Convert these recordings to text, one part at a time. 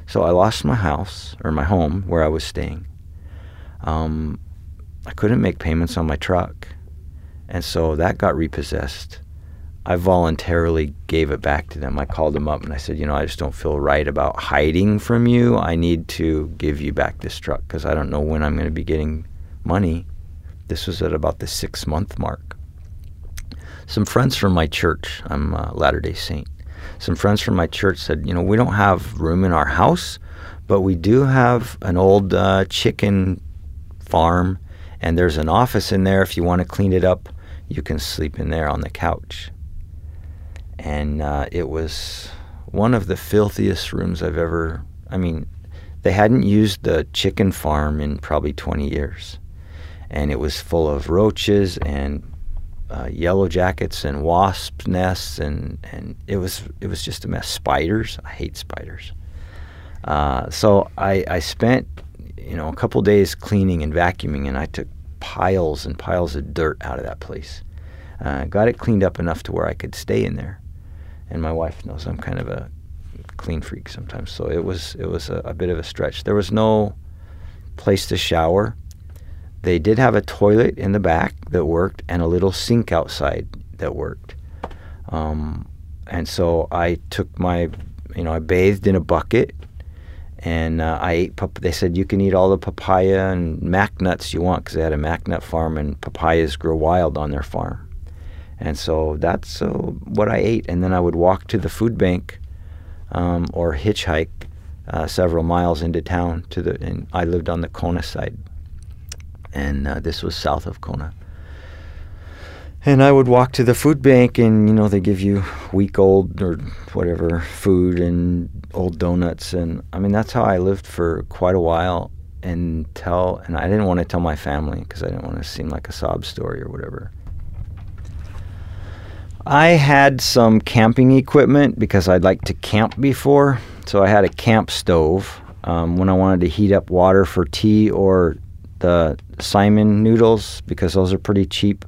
So I lost my house, or my home, where I was staying. I couldn't make payments on my truck, and so that got repossessed. I voluntarily gave it back to them. I called them up and I said, I just don't feel right about hiding from you. I need to give you back this truck because I don't know when I'm going to be getting money. This was at about the 6-month mark. Some friends from my church, I'm a Latter-day Saint, some friends from my church said, we don't have room in our house, but we do have an old chicken farm, and there's an office in there. If you want to clean it up, you can sleep in there on the couch. And it was one of the filthiest rooms I've ever... they hadn't used the chicken farm in probably 20 years. And it was full of roaches and yellow jackets and wasp nests, and it was just a mess. Spiders. I hate spiders. So I spent, a couple days cleaning and vacuuming, and I took piles and piles of dirt out of that place. Got it cleaned up enough to where I could stay in there. And my wife knows I'm kind of a clean freak sometimes, so it was a bit of a stretch. There was no place to shower. They did have a toilet in the back that worked and a little sink outside that worked. And so I took I bathed in a bucket, and I ate, they said you can eat all the papaya and mac nuts you want, because they had a mac nut farm and papayas grow wild on their farm. And so that's what I ate. And then I would walk to the food bank or hitchhike several miles into town and I lived on the Kona side. And this was south of Kona. And I would walk to the food bank, and, they give you week-old or whatever food and old donuts. And, that's how I lived for quite a while and I didn't want to tell my family because I didn't want to seem like a sob story or whatever. I had some camping equipment because I'd like to camp before. So I had a camp stove when I wanted to heat up water for tea, or the Simon noodles, because those are pretty cheap.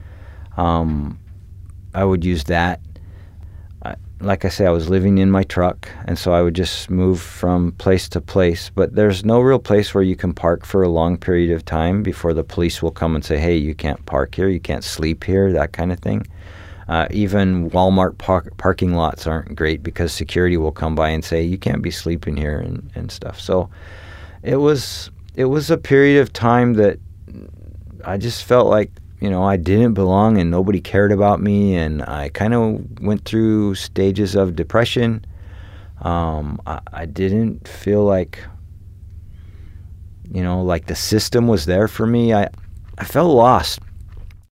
I would use that. Like I say, I was living in my truck, and so I would just move from place to place. But there's no real place where you can park for a long period of time before the police will come and say, hey, you can't park here, you can't sleep here, that kind of thing. Even Walmart parking lots aren't great because security will come by and say, you can't be sleeping here and stuff. So it was a period of time that I just felt like, I didn't belong and nobody cared about me, and I kind of went through stages of depression. I didn't feel like, like the system was there for me. I felt lost.